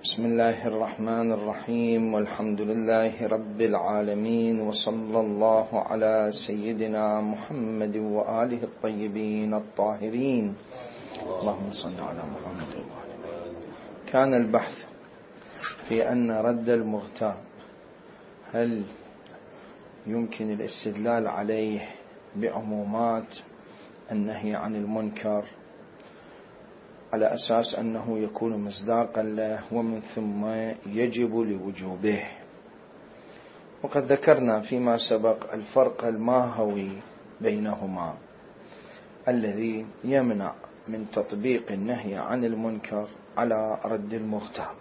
بسم الله الرحمن الرحيم، والحمد لله رب العالمين، وصلى الله على سيدنا محمد وآله الطيبين الطاهرين. اللهم صل على محمد. كان البحث في أن رد المغتاب هل يمكن الاستدلال عليه بعمومات النهي عن المنكر على أساس أنه يكون مصداقا له ومن ثم يجب لوجوبه. وقد ذكرنا فيما سبق الفرق الماهوي بينهما الذي يمنع من تطبيق النهي عن المنكر على رد المغتاب.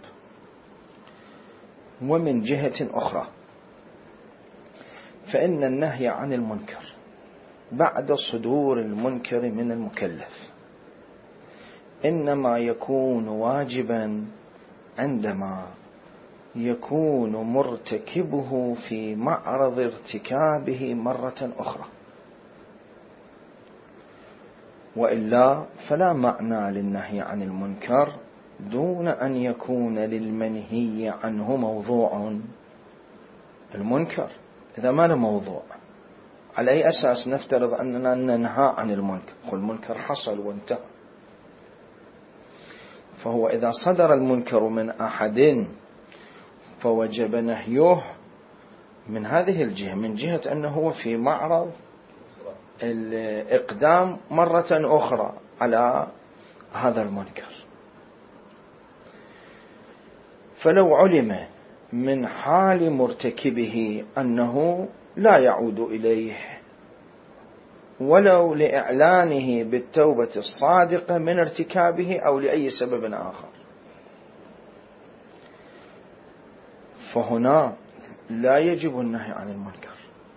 ومن جهة أخرى فإن النهي عن المنكر بعد صدور المنكر من المكلف إنما يكون واجبا عندما يكون مرتكبه في معرض ارتكابه مرة أخرى، وإلا فلا معنى للنهي عن المنكر دون أن يكون للمنهي عنه موضوع. المنكر إذا ما له موضوع على أي أساس نفترض أننا ننهى عن المنكر؟ المنكر حصل وانتهى. فهو إذا صدر المنكر من أحد فوجب نهيه من هذه الجهة، من جهة أنه هو في معرض الإقدام مرة أخرى على هذا المنكر. فلو علم من حال مرتكبه أنه لا يعود إليه ولو لإعلانه بالتوبة الصادقة من ارتكابه أو لأي سبب آخر، فهنا لا يجب النهي عن المنكر،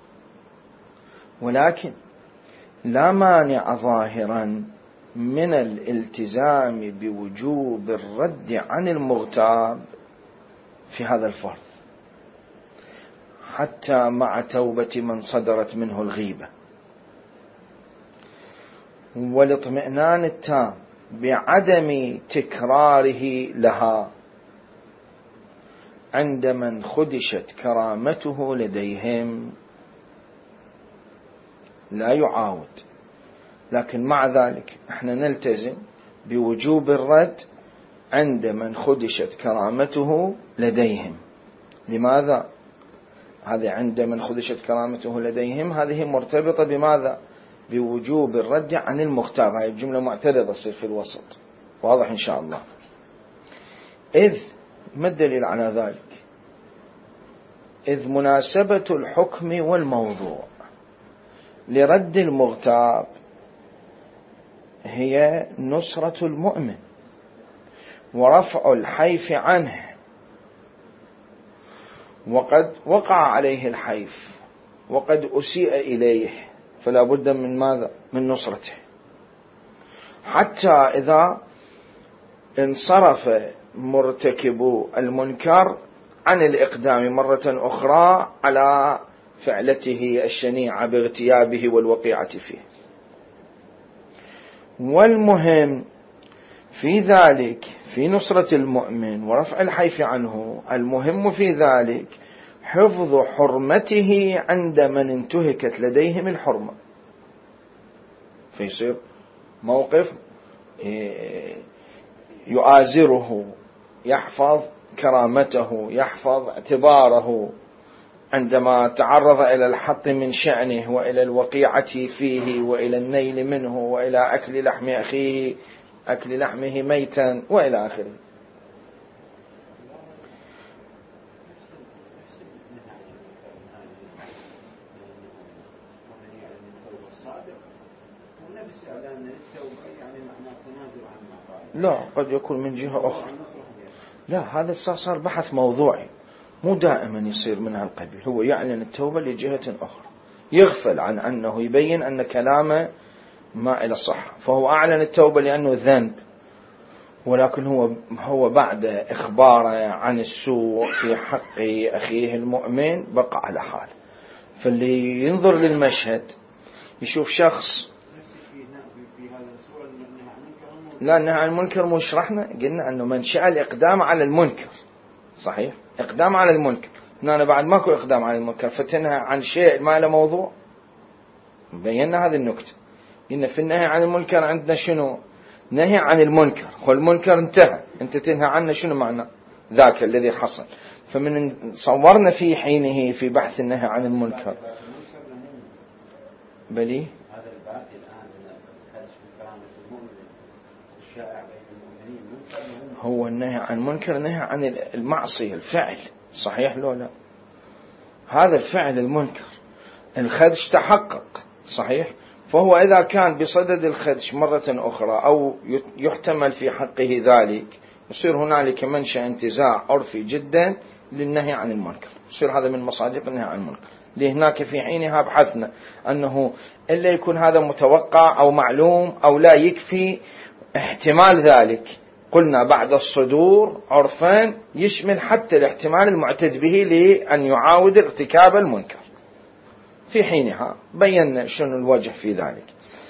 ولكن لا مانع ظاهرا من الالتزام بوجوب الرد عن المغتاب في هذا الفرض حتى مع توبة من صدرت منه الغيبة، والاطمئنان التام بعدم تكراره لها عند من خدشت كرامته لديهم. لا يعاود، لكن مع ذلك احنا نلتزم بوجوب الرد عند من خدشت كرامته لديهم. لماذا؟ هذه عند من خدشت كرامته لديهم هذه مرتبطة بماذا؟ بوجوب الرد عن المغتاب. هذه الجملة معترضة تصير في الوسط، واضح إن شاء الله. إذ ما الدليل على ذلك؟ إذ مناسبة الحكم والموضوع لرد المغتاب هي نصرة المؤمن ورفع الحيف عنه، وقد وقع عليه الحيف وقد أسيء إليه، فلا بد من ماذا؟ من نصرته، حتى إذا انصرف مرتكب المنكر عن الإقدام مرة أخرى على فعلته الشنيعة باغتيابه والوقيعة فيه. والمهم في ذلك في نصرة المؤمن ورفع الحيف عنه، المهم في ذلك حفظ حرمته عند من انتهكت لديهم الحرمة، فيصير موقف يؤازره، يحفظ كرامته، يحفظ اعتباره عندما تعرض إلى الحط من شأنه وإلى الوقيعة فيه وإلى النيل منه وإلى أكل لحم أخيه، أكل لحمه ميتا وإلى آخره. لا، قد يكون من جهة أخرى. لا، هذا صار بحث موضوعي، مو دائما يصير من هالقبيل. هو يعلن التوبة لجهة أخرى، يغفل عن أنه يبين أن كلامه ما إلى صح، فهو أعلن التوبة لأنه ذنب، ولكن هو بعد إخباره عن السوء في حق أخيه المؤمن بقى على حال. فاللي ينظر للمشهد يشوف شخص لا، النهي عن المنكر مو شرحنا، قلنا أنه من شاء الإقدام على المنكر صحيح؟ إقدام على المنكر. هنا بعد ماكو إقدام على المنكر، فتنهى عن شيء ما له موضوع. بينا هذه النكتة. إن في النهي عن المنكر عندنا شنو؟ نهي عن المنكر، والمنكر انتهى، أنت تنهى عنه، شنو معنى ذاك الذي حصل؟ فمن صورنا في حينه في بحث النهي عن المنكر بلي هذا الباب الآن خارج من كرامة المؤمن الشائع بين المؤمنين، هو النهي عن المنكر نهي عن المعصية، الفعل، صحيح لو لا؟ هذا الفعل المنكر، الخدش تحقق، صحيح؟ فهو إذا كان بصدد الخدش مرة أخرى أو يحتمل في حقه ذلك، يصير هنالك منشأ انتزاع عرفي جدا للنهي عن المنكر، يصير هذا من مصادق النهي عن المنكر. لهناك في حينها بحثنا أنه إلا يكون هذا متوقع أو معلوم أو لا يكفي احتمال ذلك، قلنا بعد الصدور عرفان يشمل حتى الاحتمال المعتد به لأن يعاود ارتكاب المنكر. في حينها بينا شنو الوجه في ذلك.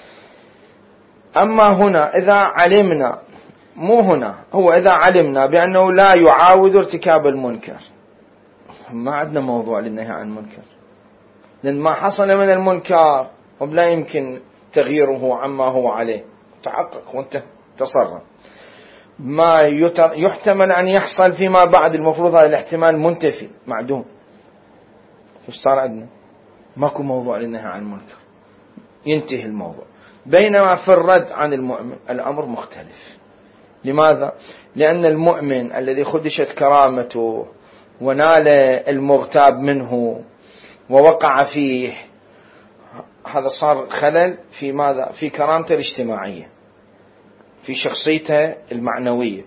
أما هنا إذا علمنا، مو هنا، هو إذا علمنا بأنه لا يعاود ارتكاب المنكر، ما عندنا موضوع للنهي عن المنكر، لأن ما حصل من المنكر ولا يمكن تغييره عما هو عليه، تحقق وانت تصرف. ما يحتمل أن يحصل فيما بعد، المفروض هذا الاحتمال منتفي معدوم. فش صار عندنا؟ ماكو موضوع للنهي عن المنكر، ينتهي الموضوع. بينما في الرد عن المؤمن الأمر مختلف. لماذا؟ لأن المؤمن الذي خدشت كرامته ونال المغتاب منه ووقع فيه، هذا صار خلل في ماذا؟ في كرامته الاجتماعية، في شخصيته المعنوية،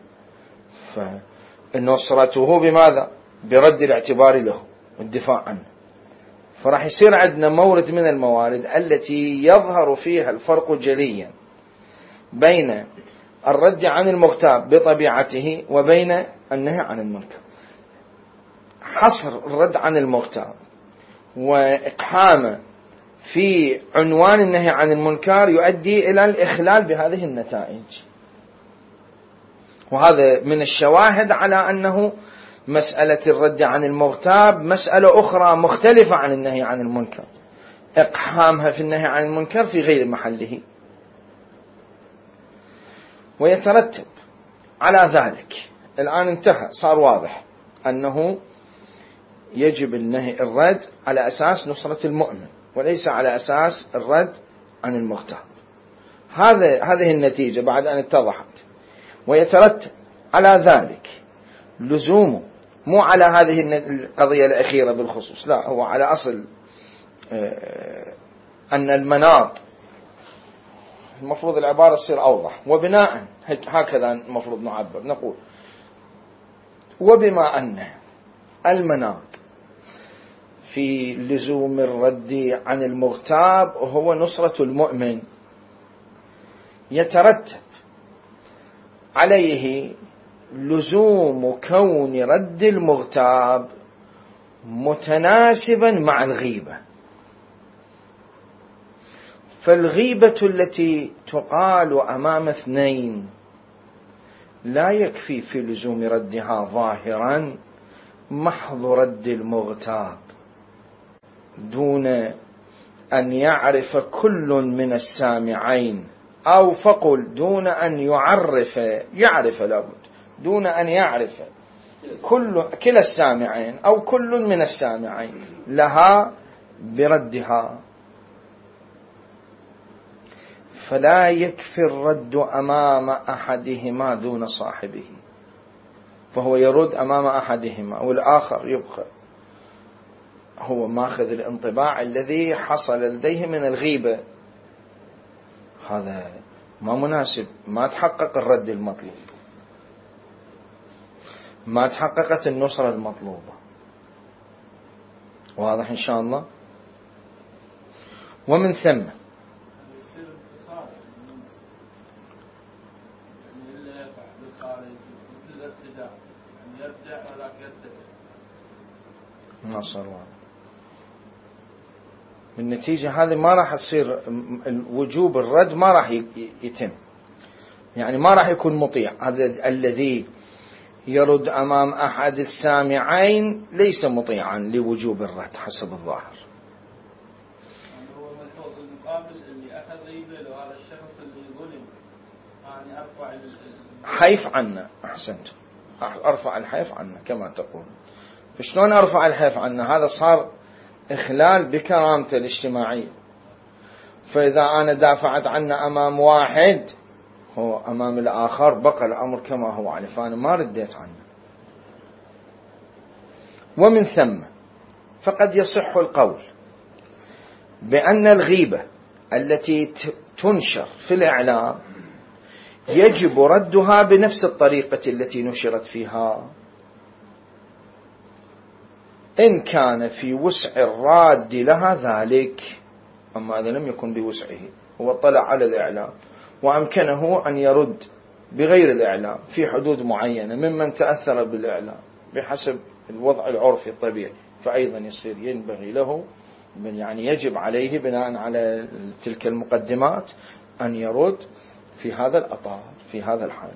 فنصرته بماذا؟ برد الاعتبار له والدفاع عنه. فراح يصير عندنا مورد من الموارد التي يظهر فيها الفرق جليا بين الرد عن المغتاب بطبيعته وبين النهي عن المنكر. حصر الرد عن المغتاب وإقحامه في عنوان النهي عن المنكر يؤدي إلى الإخلال بهذه النتائج، وهذا من الشواهد على أنه مسألة الرد عن المغتاب مسألة أخرى مختلفة عن النهي عن المنكر، إقحامها في النهي عن المنكر في غير محله. ويترتب على ذلك، الآن انتهى، صار واضح أنه يجب الرد على أساس نصرة المؤمن وليس على أساس الرد عن المغتاب. هذه النتيجة بعد أن اتضحت. ويترتب على ذلك لزومه، مو على هذه القضية الأخيرة بالخصوص، لا، هو على أصل أن المناط، المفروض العبارة تصير أوضح. وبناء هكذا المفروض نعبر، نقول وبما أن المناط في لزوم الرد عن المغتاب هو نصرة المؤمن، يترتب عليه لزوم كون رد المغتاب متناسبا مع الغيبة. فالغيبة التي تقال أمام اثنين لا يكفي في لزوم ردها ظاهرا محض رد المغتاب دون أن يعرف كل من السامعين، أو فقل دون أن يعرف لابد، دون أن يعرف كلا السامعين أو كل من السامعين لها بردها. فلا يكفي الرد أمام أحدهما دون صاحبه، فهو يرد أمام أحدهما والآخر يبقى هو ماخذ الانطباع الذي حصل لديه من الغيبة. هذا ما مناسب، ما تحقق الرد المطلوب، ما تحققت النصرة المطلوبة. واضح إن شاء الله. ومن ثم نصر بالنتيجة هذه ما راح تصير وجوب الرد، ما راح يتم، يعني ما راح يكون مطيع. هذا الذي يرد أمام أحد السامعين ليس مطيعا لوجوب الرد حسب الظاهر. هو ملحوظ المقابل اللي أخذ غيبة له هذا الشخص اللي ظلم، يعني أرفع حيف عنه. أحسنت، أرفع الحيف عنه كما تقول. فشلون أرفع الحيف عنه؟ هذا صار إخلال بكرامته الاجتماعية. فإذا أنا دافعت عنه أمام واحد، هو أمام الآخر بقى الأمر كما هو عليه، فأنا ما رديت عنه. ومن ثم فقد يصح القول بأن الغيبة التي تنشر في الإعلام يجب ردها بنفس الطريقة التي نشرت فيها، إن كان في وسع الراد لها ذلك. أما إذا لم يكن بوسعه، هو اطلع على الإعلام وأمكنه أن يرد بغير الإعلام في حدود معينة ممن تأثر بالإعلام بحسب الوضع العرفي الطبيعي، فأيضا يصير ينبغي له، يعني يجب عليه بناء على تلك المقدمات أن يرد في هذا الأطار في هذا الحد،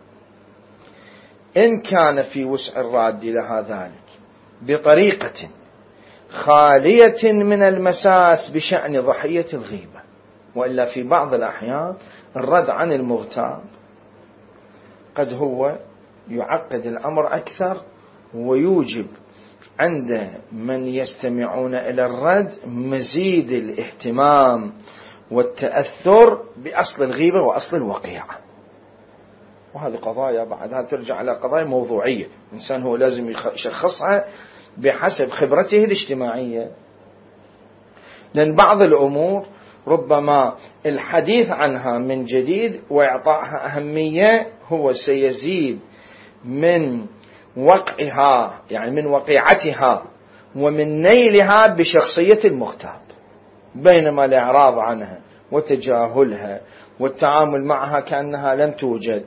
إن كان في وسع الراد لها ذلك بطريقة خالية من المساس بشأن ضحية الغيبة. وإلا في بعض الأحيان الرد عن المغتاب قد هو يعقد الأمر أكثر، ويوجب عند من يستمعون إلى الرد مزيد الاهتمام والتأثر بأصل الغيبة وأصل الوقيعة. وهذه قضايا بعدها ترجع على قضايا موضوعية، الإنسان هو لازم يشخصها بحسب خبرته الاجتماعية. لأن بعض الأمور ربما الحديث عنها من جديد وإعطائها أهمية هو سيزيد من وقعها، يعني من وقيعتها ومن نيلها بشخصية المغتاب، بينما الإعراض عنها وتجاهلها والتعامل معها كأنها لم توجد،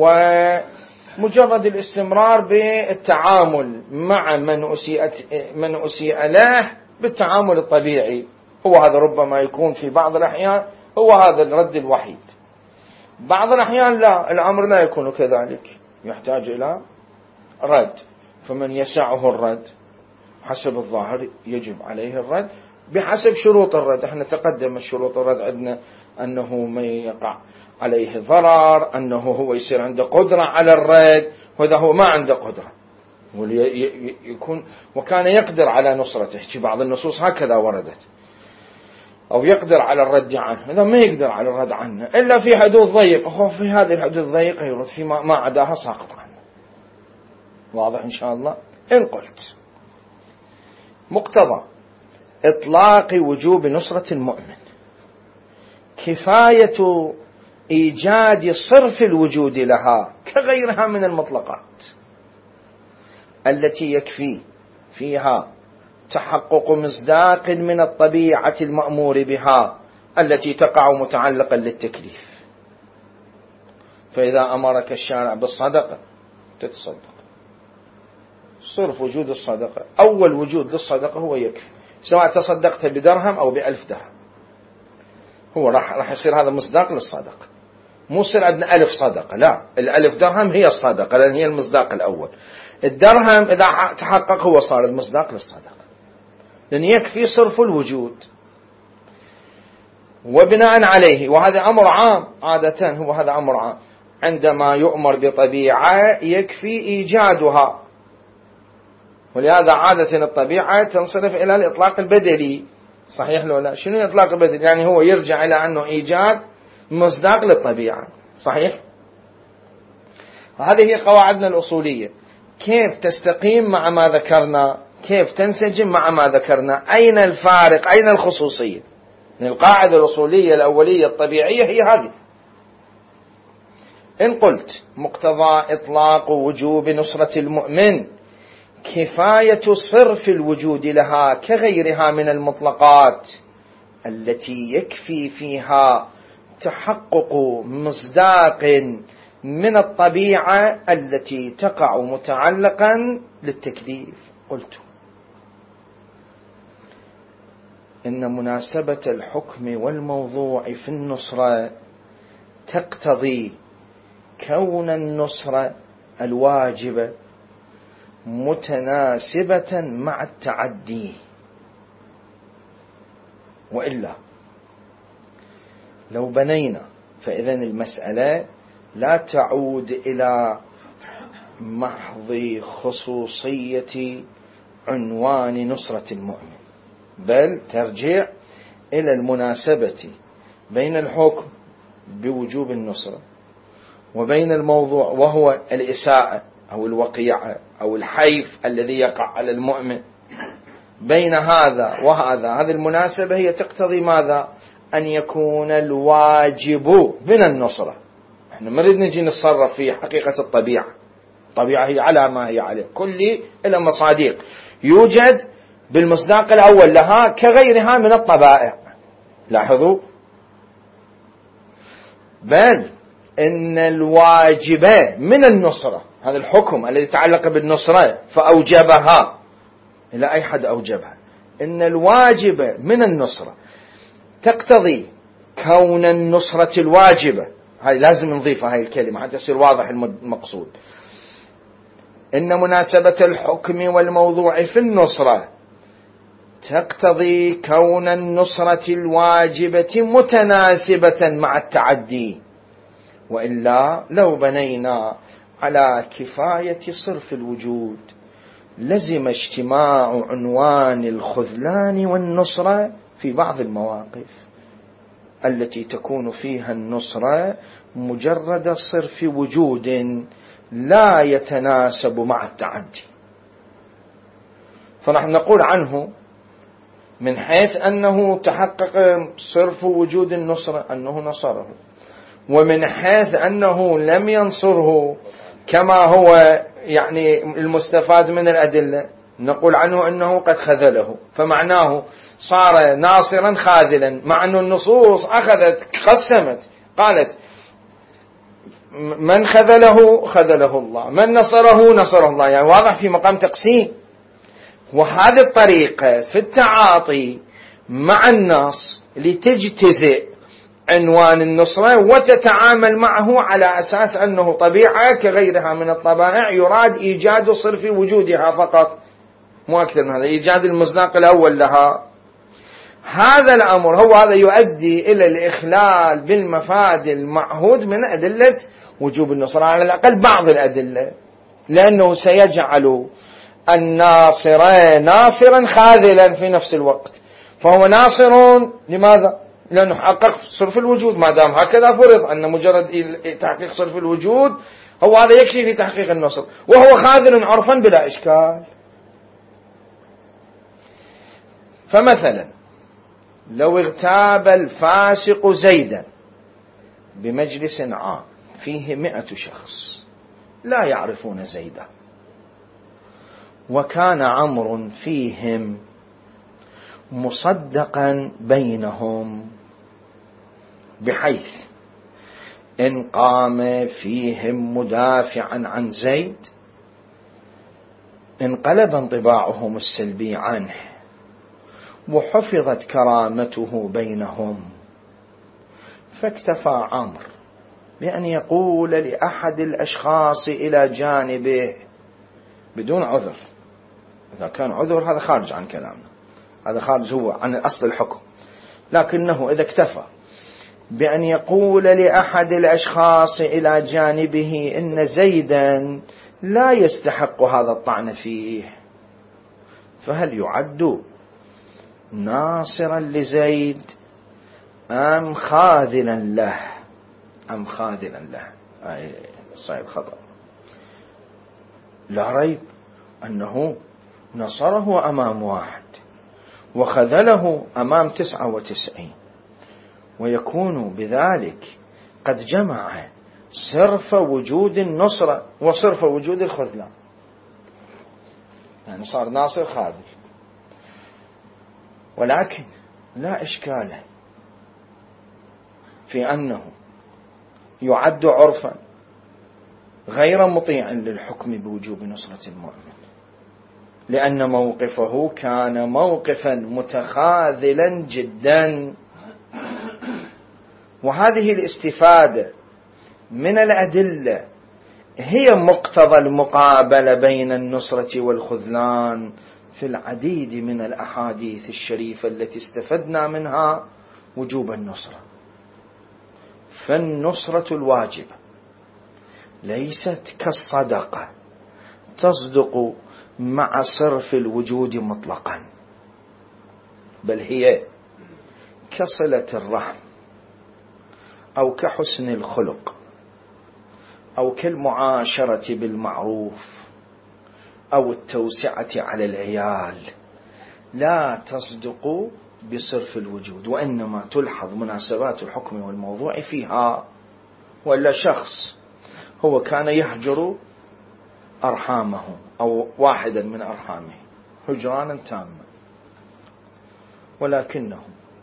ومجرد الاستمرار بالتعامل مع من أسيء له بالتعامل الطبيعي، هو هذا ربما يكون في بعض الأحيان هو هذا الرد الوحيد. بعض الأحيان لا، الأمر لا يكون كذلك، يحتاج إلى رد. فمن يسعه الرد حسب الظاهر يجب عليه الرد بحسب شروط الرد. احنا تقدم الشروط الرد عندنا أنه ما يقع عليه ضرر، أنه هو يصير عنده قدرة على الرد، وإذا هو ما عنده قدرة يكون وكان يقدر على نصرته، في بعض النصوص هكذا وردت، أو يقدر على الرد عنه. إذا ما يقدر على الرد عنه إلا في حدود ضيقة، هو في هذه الحدود الضيقة يرد، في ما عداها ساقط عنه. واضح إن شاء الله؟ إن قلت مقتضى إطلاق وجوب نصرة المؤمن كفاية إيجاد صرف الوجود لها كغيرها من المطلقات التي يكفي فيها تحقق مصداق من الطبيعة المأمور بها التي تقع متعلقا للتكليف. فإذا أمرك الشارع بالصدقة تتصدق، صرف وجود الصدقة، أول وجود للصدقة هو يكفي، سواء تصدقت بدرهم أو ب1000 درهم، هو راح يصير هذا مصداق للصدقة. مو يصير عندنا 1000 صدقة، لا، 1000 درهم هي الصدقة لأن هي المصداق الأول. الدرهم إذا تحقق هو صار المصداق للصدقة، لأن يكفي صرف الوجود. وبناء عليه، وهذا أمر عام عادة، هو هذا أمر عام، عندما يؤمر بطبيعة يكفي إيجادها. ولهذا عادة الطبيعة تنصرف إلى الإطلاق البدلي، صحيح لو لا؟ شنو الإطلاق البدلي؟ يعني هو يرجع إلى أنه إيجاد مصداق للطبيعة، صحيح؟ وهذه هي قواعدنا الأصولية، كيف تستقيم مع ما ذكرنا، كيف تنسجم مع ما ذكرنا، أين الفارق، أين الخصوصية. القاعدة الأصولية الأولية الطبيعية هي هذه. إن قلت مقتضى إطلاق وجوب نصرة المؤمن كفاية صرف الوجود لها كغيرها من المطلقات التي يكفي فيها تحقق مصداق من الطبيعة التي تقع متعلقا للتكليف. قلت إن مناسبة الحكم والموضوع في النصرة تقتضي كون النصرة الواجبة متناسبة مع التعدي، وإلا لو بنينا فإذن المسألة لا تعود إلى محض خصوصية عنوان نصرة المؤمن، بل ترجع إلى المناسبة بين الحكم بوجوب النصرة وبين الموضوع وهو الإساءة أو الوقيعة أو الحيف الذي يقع على المؤمن. بين هذا وهذا هذه المناسبة هي تقتضي ماذا؟ أن يكون الواجب من النصرة. احنا ما نريد نجي نتصرف في حقيقة الطبيعة، الطبيعة هي على ما هي عليه، كل إلى مصادق يوجد بالمصداق الأول لها كغيرها من الطبائع. لاحظوا، بل إن الواجب من النصرة، هذا الحكم الذي يتعلق بالنصرة فأوجبها، إلى أي حد أوجبها؟ إن الواجب من النصرة تقتضي كون النصرة الواجبة، هاي لازم نضيفها هاي الكلمة حتى يصير واضح المقصود. إن مناسبة الحكم والموضوع في النصرة تقتضي كون النصرة الواجبة متناسبة مع التعدي، وإلا لو بنينا على كفاية صرف الوجود لزم اجتماع عنوان الخذلان والنصرة في بعض المواقف التي تكون فيها النصرة مجرد صرف وجود لا يتناسب مع التعدي. فنحن نقول عنه من حيث أنه تحقق صرف وجود النصرة أنه نصره، ومن حيث أنه لم ينصره كما هو يعني المستفاد من الأدلة نقول عنه أنه قد خذله، فمعناه صار ناصرا خاذلا، مع أن النصوص أخذت قسمت قالت من خذله خذله الله، من نصره نصره الله، يعني واضح في مقام تقسيم. وهذه الطريقة في التعاطي مع النص لتجتزئ عنوان النصرة وتتعامل معه على أساس أنه طبيعة كغيرها من الطبائع يراد إيجاد صرف وجودها فقط، مو أكثر من هذا، إيجاد المصداق الأول لها. هذا الأمر هو هذا يؤدي إلى الإخلال بالمفاد المعهود من أدلة وجوب النصرة، على الأقل بعض الأدلة، لأنه سيجعل الناصر ناصرا خاذلا في نفس الوقت. فهو ناصر لماذا؟ لأنه حقق صرف الوجود، ما دام هكذا فرض أن مجرد تحقيق صرف الوجود هو هذا يكفي في تحقيق النصر، وهو خاذل عرفا بلا إشكال. فمثلا لو اغتاب الفاسق زيدا بمجلس عام فيه 100 شخص لا يعرفون زيدا، وكان عمرو فيهم مصدقا بينهم، بحيث إن قام فيهم مدافعا عن زيد انقلب انطباعهم السلبي عنه وحفظت كرامته بينهم، فاكتفى عمرو بأن يقول لأحد الأشخاص إلى جانبه بدون عذر. إذا كان عذر هذا خارج عن كلامنا، هذا خارج هو عن أصل الحكم، لكنه إذا اكتفى بأن يقول لأحد الأشخاص إلى جانبه إن زيدا لا يستحق هذا الطعن فيه، فهل يعد ناصرا لزيد أم خاذلا له؟ أم خاذلا له؟ صحيح خطأ. لا ريب أنه نصره أمام 1 وخذله أمام 99، ويكون بذلك قد جمع صرف وجود النصرة وصرف وجود الخذلان، يعني صار ناصر خاذل. ولكن لا إشكال في أنه يعد عرفا غير مطيع للحكم بوجوب نصرة المؤمن، لأن موقفه كان موقفا متخاذلا جدا. وهذه الاستفادة من الأدلة هي مقتضى المقابلة بين النصرة والخذلان في العديد من الأحاديث الشريفة التي استفدنا منها وجوب النصرة. فالنصرة الواجبة ليست كالصدقة تصدق مع صرف الوجود مطلقا، بل هي كصلة الرحم أو كحسن الخلق أو كالمعاشرة بالمعروف أو التوسعة على العيال، لا تصدق بصرف الوجود، وإنما تلحظ مناسبات الحكم والموضوع فيها. ولا شخص هو كان يهجر أرحامه أو واحدا من أرحامه هجرانا تاما، ولكنه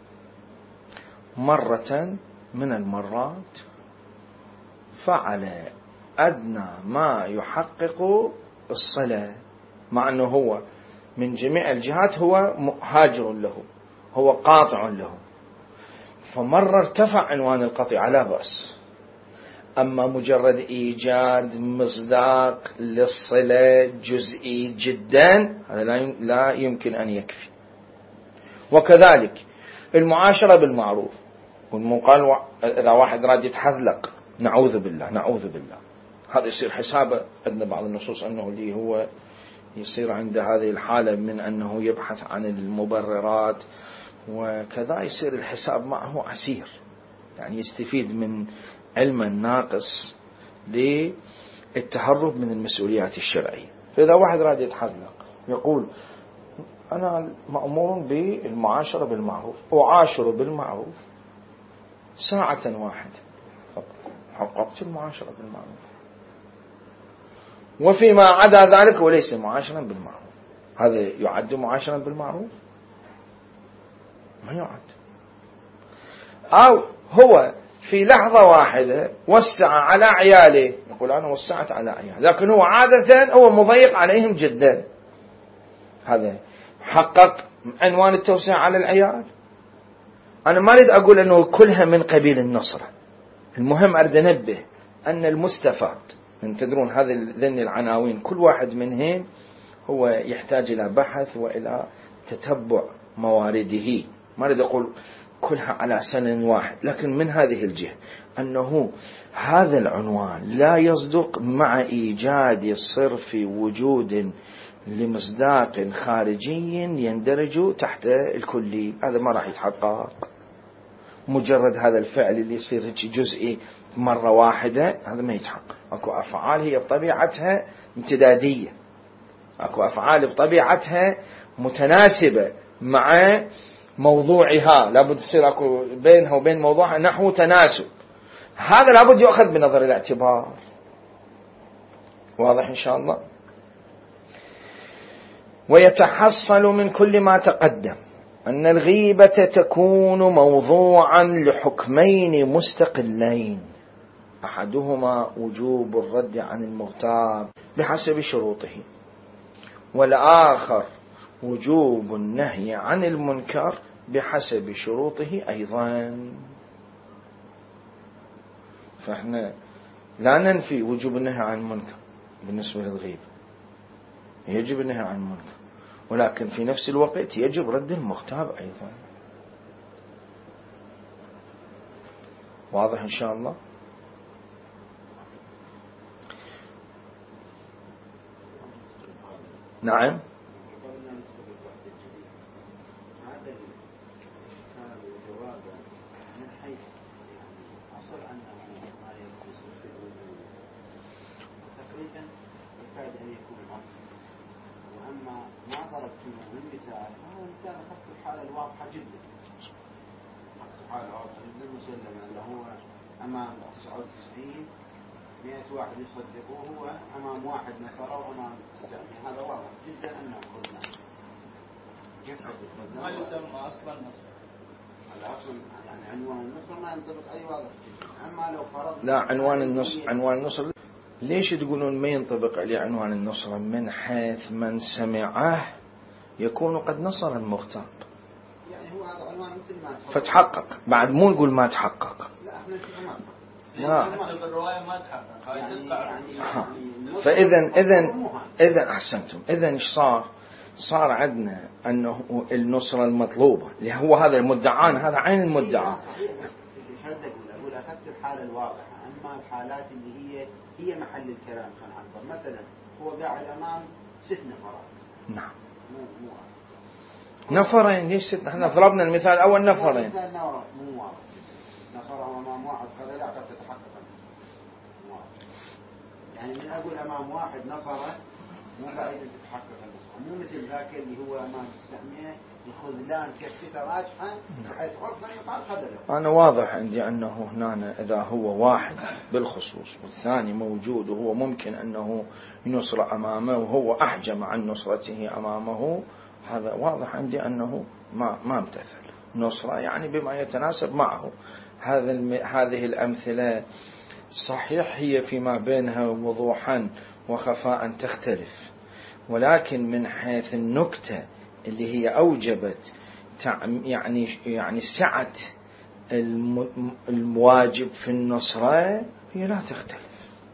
مرة من المرات فعل أدنى ما يحقق الصلة، مع أنه هو من جميع الجهات هو هاجر له، هو قاطع له، فمرة ارتفع عنوان القطيعة لا بأس. أما مجرد إيجاد مصداق للصلة جزئي جدا هذا لا يمكن أن يكفي. وكذلك المعاشرة بالمعروف، والمقال إذا واحد راد يتحذلق نعوذ بالله نعوذ بالله، هذا يصير حسابه. عندنا بعض النصوص أنه اللي هو يصير عند هذه الحالة من أنه يبحث عن المبررات وكذا، يصير الحساب معه عسير، يعني يستفيد من علم ناقص للتهرب من المسؤوليات الشرعية. فإذا واحد راد يتحذلق يقول أنا مأمور بالمعاشرة بالمعروف، أعاشر بالمعروف ساعة واحدة، حققت المعاشرة بالمعروف، وفيما عدا ذلك وليس معاشرا بالمعروف، هذا يعد معاشرا بالمعروف؟ ما يعد. أو هو في لحظة واحدة وسع على عياله، يقول أنا وسعت على عيالي، لكن هو عادة هو مضيق عليهم جدا، هذا حقق عنوان التوسع على العيال. أنا ما أريد أقول أنه كلها من قبيل النصرة، المهم أريد أنبه أن المستفاد، أن تدرون هذه العناوين كل واحد منهم هو يحتاج إلى بحث وإلى تتبع موارده، ما أريد أقول كلها على سن واحد، لكن من هذه الجهة أنه هذا العنوان لا يصدق مع إيجاد صرف وجود لمصداق خارجي يندرج تحت الكلي، هذا ما راح يتحقق. مجرد هذا الفعل اللي يصير جزئي مرة واحدة هذا ما يتحقق. أكو أفعال هي بطبيعتها امتدادية، أكو أفعال بطبيعتها متناسبة مع موضوعها، لابد يصير أكو بينها وبين موضوعها نحو تناسب، هذا لابد يؤخذ بنظر الاعتبار. واضح إن شاء الله؟ ويتحصل من كل ما تقدم أن الغيبة تكون موضوعا لحكمين مستقلين، أحدهما وجوب الرد عن المغتاب بحسب شروطه، والآخر وجوب النهي عن المنكر بحسب شروطه أيضا. فإحنا لا ننفي وجوب النهي عن المنكر بالنسبة للغيبة، يجب النهي عن المنكر، ولكن في نفس الوقت يجب رد المغتاب أيضا. واضح إن شاء الله؟ نعم. أمام 99 100 واحد يصدقوه، وأمام واحد نصره وأمام 900، هذا واضح جدا أنه خذنا. ما يسمى أصلا نصر، الأصل يعني عنوان النصر ما ينطبق أي واضح جدا. أما لو فرضنا لا، عنوان النصر ليش تقولون ما ينطبق عليه عنوان النصر؟ من حيث من سمعه يكون قد نصر المغتاب، يعني هو هذا عنوان مثل ما فتحقق، بعد مو نقول ما تحقق. لا احنا نشوف ما الرواية ما تحقق. فإذا أحسنتم، إذا إيش صار عندنا أنه النصرة المطلوبة اللي هو هذا المدعان، هذا عين المدعى. أقول أخذت الحالة الواضحة، أما الحالات اللي هي محل الكلام خلينا نعبر. مثلا هو قاعد أمام 6 نفرات. نعم. مو نفرين. ليش 6؟ احنا ضربنا المثال أول نفرين. مثال مو واضح. نصر أمام واحد كذا لا قد تتحقق. يعني من أقول أمام واحد نصره مو بعيد تتحقق النصر، مو مثل ذاك اللي هو أمام التأمية الخذلان كفتة راجحة بحيث عرفا يقال خذله. أنا واضح عندي أنه هنا إذا هو واحد بالخصوص والثاني موجود وهو ممكن أنه ينصر أمامه وهو أحجم عن نصرته أمامه، هذا واضح عندي أنه ما امتثل نصرة، يعني بما يتناسب معه. هذه الأمثلة صحيح هي فيما بينها وضوحا وخفاء تختلف، ولكن من حيث النكتة اللي هي أوجبت يعني سعة الواجب في النصرة هي لا تختلف.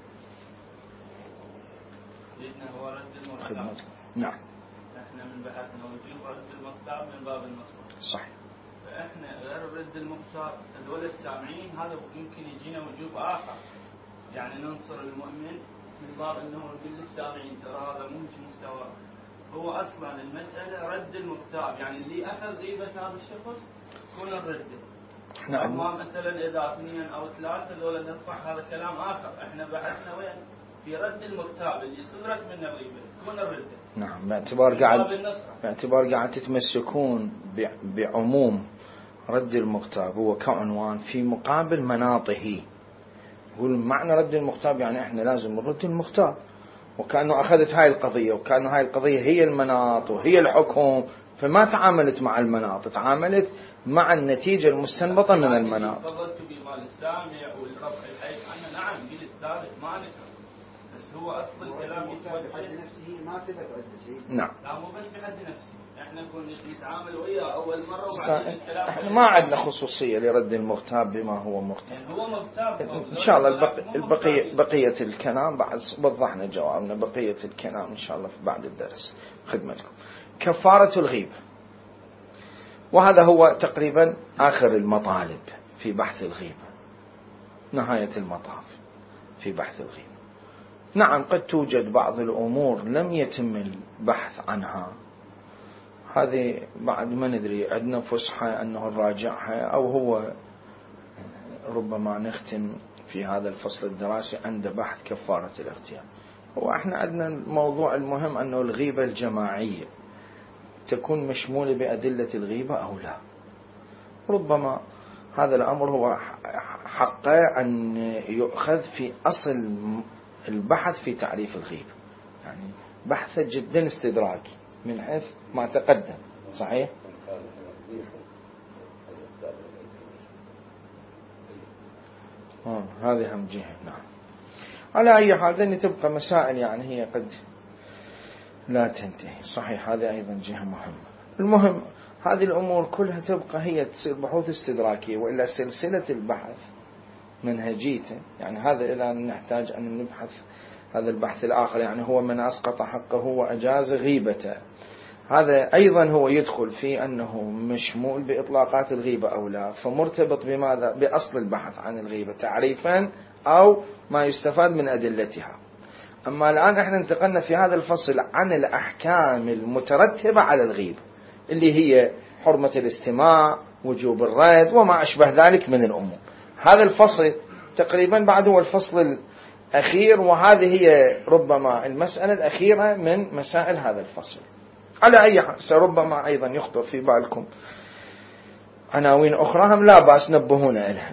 خدمتكم. نعم. احنا من بحثنا وجوب رد المختار من باب النصر. صحيح. فاحنا غير رد المختار هذول السامعين هذا ممكن يجينا وجوب آخر، يعني ننصر المؤمن من باب انه نقول للسامعين ترى هذا مو في مستوى. هو اصلا المسألة رد المختار، يعني اللي اخذ غيبة هذا الشخص كون الرده. نعم. اما مثلا اذا 2 أو 3 ذولا نرفع، هذا كلام اخر. احنا بحثنا وين في رد المختار اللي صدرت منه الغيبة كون الرده. نعم. باعتبار قاعد تتمسكون بعموم رد المغتاب هو كعنوان في مقابل مناطه. يقول معنى رد المغتاب يعني احنا لازم نرد المغتاب، وكأنه أخذت هاي القضية وكأنه هاي القضية هي المناط وهي الحكم، فما تعاملت مع المناط، تعاملت مع النتيجة المستنبطة من المناط. فضلت بمال السامع والرفع الحيث أنا نعم قلت ثابت ما نكر، بس هو أصل الكلام يتوجه نفسه ما ثبت عند شيء. نعم. لا مو بس بحد نفسه، احنا كنا نتعامل وياه أول مرة وبعدين الكلام. احنا ما عندنا خصوصية لرد المغتاب بما هو مغتاب. يعني هو مغتاب. إن شاء الله بقية الكلام بعد وضحنا جوابنا، بقية الكلام إن شاء الله في بعد الدرس. خدمتكم. كفارة الغيبة، وهذا هو تقريبا آخر المطالب في بحث الغيبة، نهاية المطاف في بحث الغيبة. نعم قد توجد بعض الأمور لم يتم البحث عنها، هذه بعد ما ندري عندنا فسحة أنه نراجعها، أو هو ربما نختم في هذا الفصل الدراسي عند بحث كفارة الاغتياب. وإحنا عندنا الموضوع المهم أنه الغيبة الجماعية تكون مشمولة بأدلة الغيبة أو لا. ربما هذا الأمر هو حقه أن يؤخذ في أصل البحث في تعريف الغيبة، يعني بحث جدا استدراكي من حيث ما تقدم. صحيح؟ هذه هم جهة. نعم. على أي حال ذني تبقى مسائل يعني هي قد لا تنتهي. صحيح، هذه أيضا جهة مهمة. المهم هذه الأمور كلها تبقى هي تصير بحوث استدراكية، وإلا سلسلة البحث منهجيته. يعني هذا إذا نحتاج أن نبحث هذا البحث الآخر، يعني هو من أسقط حقه وأجاز غيبته، هذا أيضا هو يدخل في أنه مشمول بإطلاقات الغيبة أو لا، فمرتبط بماذا؟ بأصل البحث عن الغيبة تعريفا أو ما يستفاد من أدلتها. أما الآن احنا انتقلنا في هذا الفصل عن الأحكام المترتبة على الغيبة اللي هي حرمة الاستماع، وجوب الرد، وما أشبه ذلك من الأمور. هذا الفصل تقريبا بعد هو الفصل الأخير، وهذه هي ربما المسألة الأخيرة من مسائل هذا الفصل. على أي حال سربما أيضا يخطر في بالكم عناوين أخرى هم لا بأس نبهونا إلها.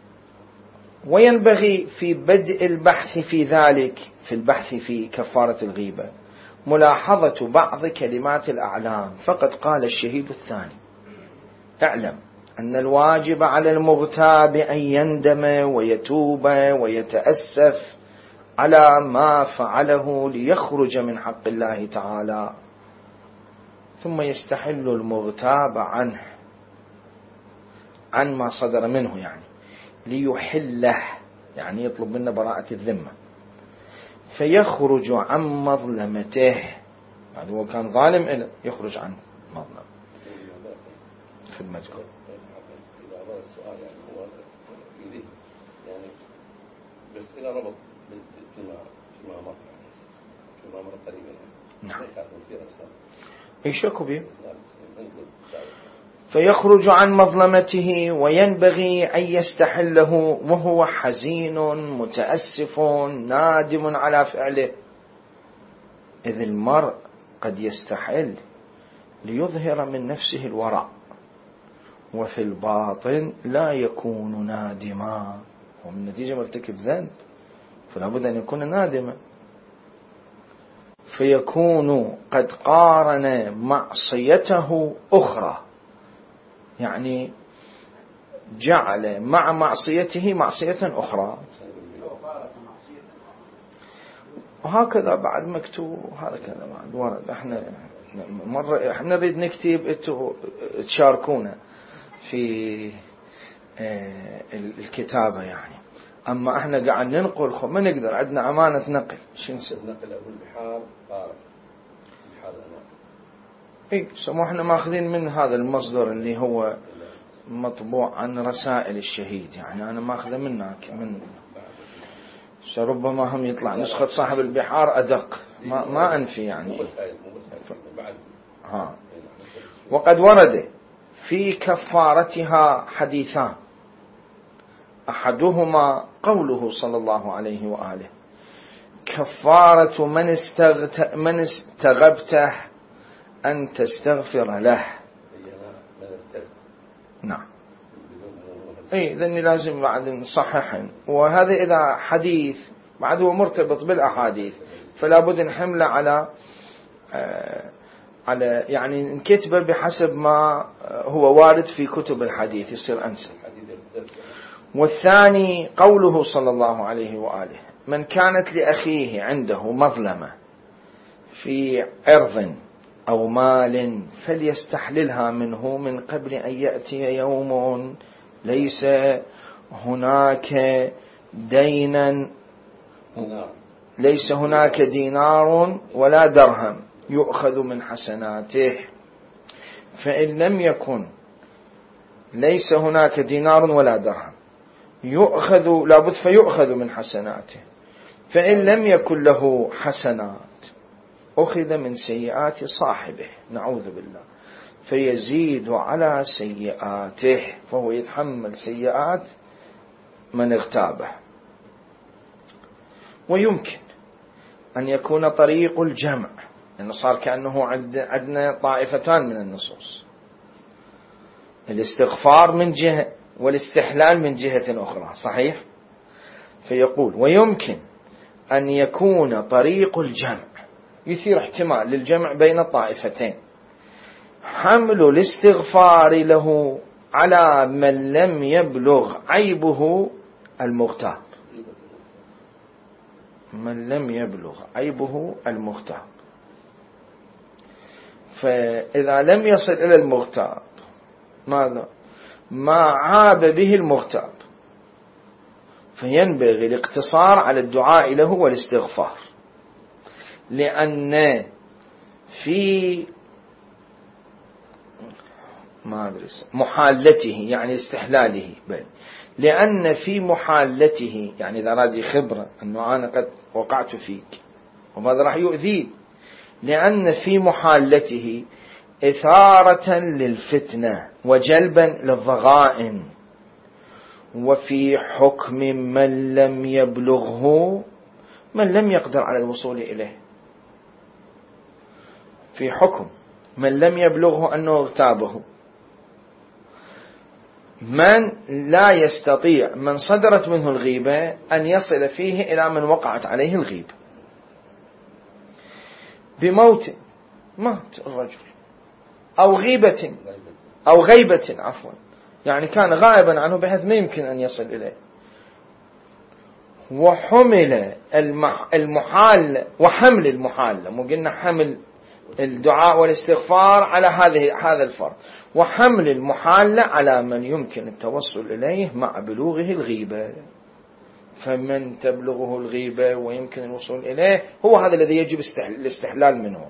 وينبغي في بدء البحث في ذلك، في البحث في كفارة الغيبة، ملاحظة بعض كلمات الأعلام. فقد قال الشهيد الثاني: اعلم أن الواجب على المغتاب أن يندم ويتوب ويتأسف على ما فعله ليخرج من حق الله تعالى، ثم يستحل المغتاب عنه عن ما صدر منه، يعني ليحله يعني يطلب منا براءة الذمة، فيخرج عن مظلمته، يعني هو كان ظالم إله يخرج عن مظلم في المذكور. إذا هذا السؤال يعني هو يريد يعني بس إذا ربط فيما مر قريبا نعم ايش يشك به. فيخرج عن مظلمته وينبغي أن يستحله وهو حزين متأسف نادم على فعله، إذ المرء قد يستحل ليظهر من نفسه الورع، وفي الباطن لا يكون نادما، ومن نتيجة مرتكب ذنب فلا بد أن يكون نادما، فيكون قد قارن معصيته أخرى، يعني جعل مع معصيته معصية أخرى. وهكذا بعد مكتوب، هذا كذا بعد ورد. احنا نريد نكتب انتوا تشاركونا في الكتابة يعني، اما احنا قاعد ننقل ما نقدر، عندنا امانة نقل. شو نسوي؟ نقل ابو البحار بحار اي سمو احنا ماخذين من هذا المصدر اللي هو مطبوع عن رسائل الشهيد، يعني انا ماخذه منك من ربما هم يطلع نسخة صاحب البحار أدق، ما أنفي يعني. وقد ورد في كفارتها حديثان، أحدهما قوله صلى الله عليه وآله: كفارة من استغبته أن تستغفر له. نعم ذني لازم بعد نصححن، وهذا إذا حديث بعد هو مرتبط بالأحاديث فلا بد نحمله على يعني نكتبه بحسب ما هو وارد في كتب الحديث يصير أنسب. والثاني قوله صلى الله عليه وآله: من كانت لأخيه عنده مظلمة في عرض أو مال فليستحللها منه من قبل أن يأتي يوم ليس هناك دينار ولا درهم يؤخذ من حسناته، فإن لم يكن ليس هناك دينار ولا درهم يؤخذ لابد فيؤخذ من حسناته، فإن لم يكن له حسنات أخذ من سيئات صاحبه، نعوذ بالله، فيزيد على سيئاته، فهو يتحمل سيئات من اغتابه. ويمكن أن يكون طريق الجمع، لأنه صار كأنه عندنا طائفتان من النصوص، الاستغفار من جهة والاستحلال من جهة أخرى، صحيح؟ فيقول: ويمكن أن يكون طريق الجمع، يثير احتمال للجمع بين الطائفتين، حمل الاستغفار له على من لم يبلغ عيبه المغتاب، من لم يبلغ عيبه المغتاب. فإذا لم يصل إلى المغتاب ماذا؟ ما عاب به المغتاب، فينبغي الاقتصار على الدعاء له والاستغفار، لأن في محالته يعني استحلاله، بل لأن في محالته يعني إذا راد خبرة أنه أنا قد وقعت فيك وماذا راح يؤذيه، لأن في محالته إثارة للفتنة وجلبا للضغائن، وفي حكم من لم يبلغه من لم يقدر على الوصول إليه، في حكم من لم يبلغه أنه اغتابه، من لا يستطيع من صدرت منه الغيبة أن يصل فيه إلى من وقعت عليه الغيبة بموت، مات الرجل، أو غيبة عفوا، يعني كان غائبا عنه بحيث ما يمكن أن يصل إليه، وحمل وحمل المحال، مو قلنا حمل الدعاء والاستغفار على هذا الفرض، وحمل المحال على من يمكن التوصل إليه مع بلوغه الغيبة، فمن تبلغه الغيبة ويمكن الوصول إليه هو هذا الذي يجب الاستحلال منه.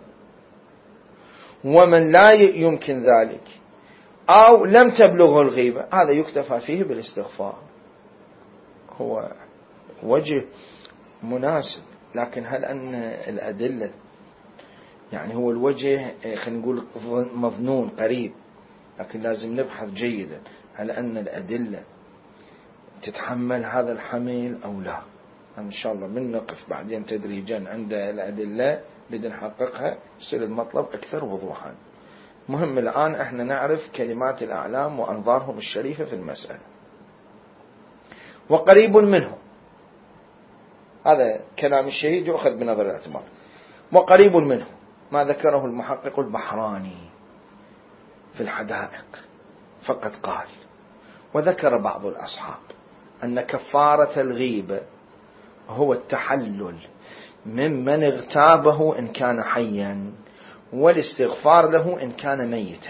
ومن لا يمكن ذلك أو لم تبلغه الغيبة هذا يكتفى فيه بالاستغفار. هو وجه مناسب، لكن هل أن الأدلة يعني هو الوجه خلينا نقول مظنون قريب، لكن لازم نبحث جيدا هل أن الأدلة تتحمل هذا الحمل أو لا. إن شاء الله من نقف بعدين تدريجا عند الأدلة بدنا نحققها يصير المطلب أكثر وضوحا. مهم الآن احنا نعرف كلمات الأعلام وأنظارهم الشريفة في المسألة. وقريب منه، هذا كلام الشهيد يؤخذ بنظر الاعتبار. وقريب منه ما ذكره المحقق البحراني في الحدائق فقد قال: وذكر بعض الأصحاب أن كفارة الغيبة هو التحلل ممن اغتابه إن كان حيا، والاستغفار له إن كان ميتا.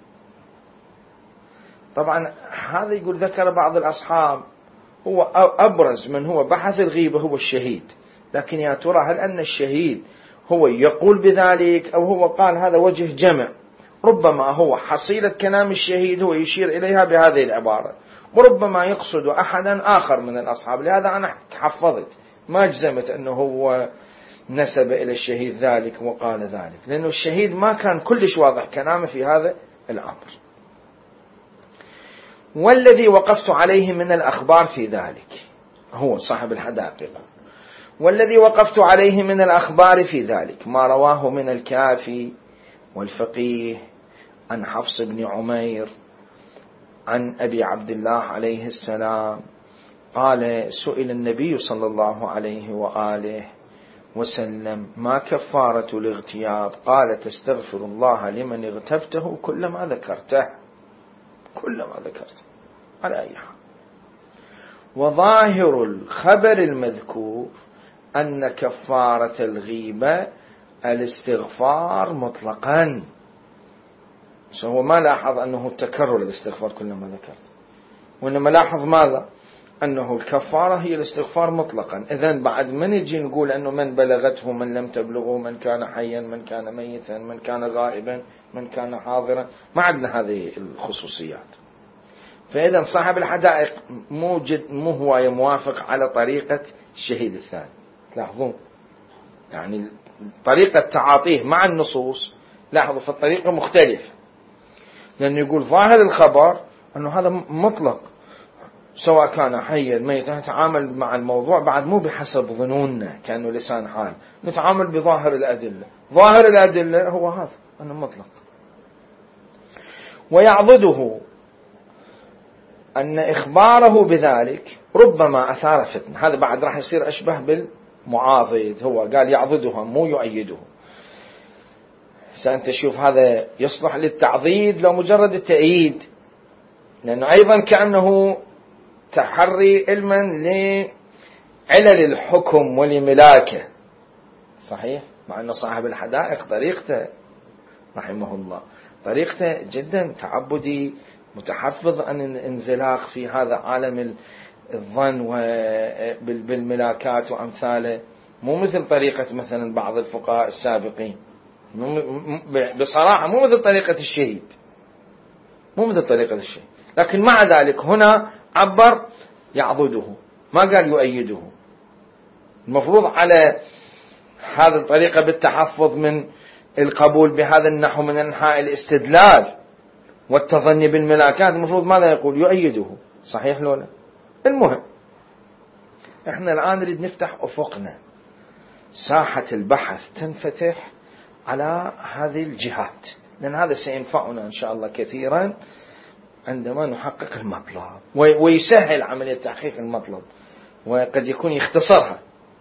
طبعا هذا يقول ذكر بعض الأصحاب، هو أبرز من هو بحث الغيبة هو الشهيد. لكن يا ترى هل أن الشهيد هو يقول بذلك أو هو قال هذا وجه جمع؟ ربما هو حصيلة كلام الشهيد هو يشير إليها بهذه العبارة، وربما يقصد أحدا آخر من الأصحاب. لهذا أنا تحفظت ما أجزمت أنه هو نسب إلى الشهيد ذلك وقال ذلك، لأنه الشهيد ما كان كلش واضح كلامه في هذا الأمر. والذي وقفت عليه من الأخبار في ذلك، هو صاحب الحدائق، والذي وقفت عليه من الأخبار في ذلك ما رواه من الكافي والفقيه عن حفص بن عمير عن أبي عبد الله عليه السلام قال: سئل النبي صلى الله عليه وآله وسلم: ما كفارة الاغتياب؟ قال: تستغفر الله لمن اغتبته كلما ذكرته. كلما ذكرته على أي حال. وظاهر الخبر المذكور أن كفارة الغيبة الاستغفار مطلقا. هو ما لاحظ أنه تكرر الاستغفار كلما ذكرت، وإنما لاحظ ماذا؟ أنه الكفارة هي الاستغفار مطلقا. إذن بعد من يجي نقول أنه من بلغته، من لم تبلغه، من كان حيا، من كان ميتا، من كان غائبا، من كان حاضرا، ما عندنا هذه الخصوصيات. فإذا صاحب الحدائق مو هو موافق على طريقة الشهيد الثاني. لاحظون يعني طريقة تعاطيه مع النصوص، لاحظوا في الطريقة مختلفة، لأنه يقول ظاهر الخبر أنه هذا مطلق سواء كان حيا ميتا. نتعامل مع الموضوع بعد مو بحسب ظنوننا كأنه لسان حال، نتعامل بظاهر الأدلة. ظاهر الأدلة هو هذا أنه مطلق. ويعضده أن إخباره بذلك ربما أثار فتنة. هذا بعد راح يصير أشبه بالمعاضد. هو قال يعضدها مو يؤيده. سأنت تشوف هذا يصلح للتعضيد لو مجرد التأييد، لأنه أيضا كأنه تحري علما لعلل الحكم ولملاكه. صحيح، مع أنه صاحب الحدائق طريقته رحمه الله طريقته جدا تعبدي، متحفظ عن الانزلاق في هذا عالم الظن بالملاكات وأمثاله. مو مثل طريقة مثلا بعض الفقهاء السابقين، بصراحة مو مثل طريقة الشهيد، مو مثل طريقة الشهيد. لكن مع ذلك هنا عبر يعضده، ما قال يؤيده. المفروض على هذه الطريقة بالتحفظ من القبول بهذا النحو من أنحاء الاستدلال والتظني بالملاكات، المفروض ماذا يقول؟ يؤيده. صحيح لولا؟ المهم احنا الآن نريد نفتح أفقنا، ساحة البحث تنفتح على هذه الجهات، لأن هذا سينفعنا إن شاء الله كثيرا عندما نحقق المطلب، ويسهل عملية تحقيق المطلب، وقد يكون يختصرها.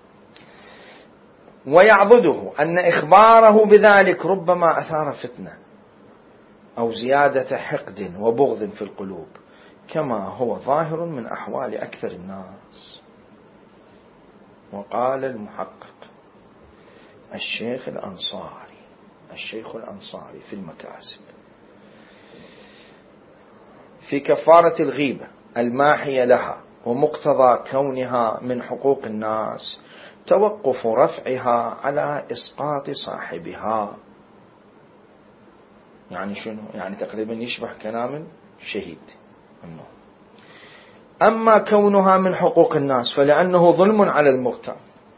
ويعضده أن إخباره بذلك ربما أثار فتنة أو زيادة حقد وبغض في القلوب، كما هو ظاهر من أحوال أكثر الناس. وقال المحقق الشيخ الأنصاري في المكاسب في كفارة الغيبة الماحية لها ومقتضى كونها من حقوق الناس توقف رفعها على إسقاط صاحبها. يعني شنو؟ يعني تقريبا يشبه كلام الشهيد. أما كونها من حقوق الناس فلأنه ظلم على المغتاب،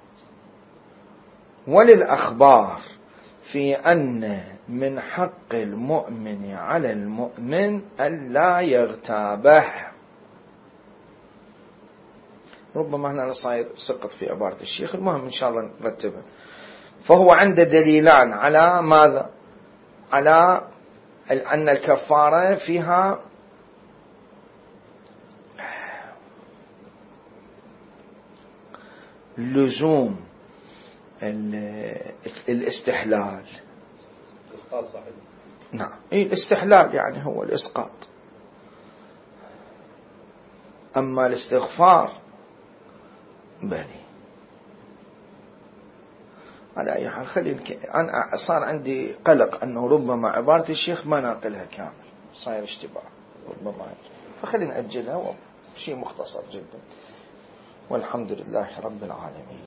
وللأخبار في أن من حق المؤمن على المؤمن ألا يغتابه. ربما هنا صاير سقط في عبارة الشيخ، المهم إن شاء الله نرتبها. فهو عنده دليلان على ماذا؟ على أن الكفارة فيها لزوم الاستحلال. إسقاط صحيح. نعم، الاستحلال يعني هو الإسقاط. أما الاستغفار بني. على أي حال أنا صار عندي قلق أنه ربما عبارة الشيخ ما ناقلها كامل، صاير اشتباه ربما، فخلينا نأجلها، شيء مختصر جدا. والحمد لله رب العالمين.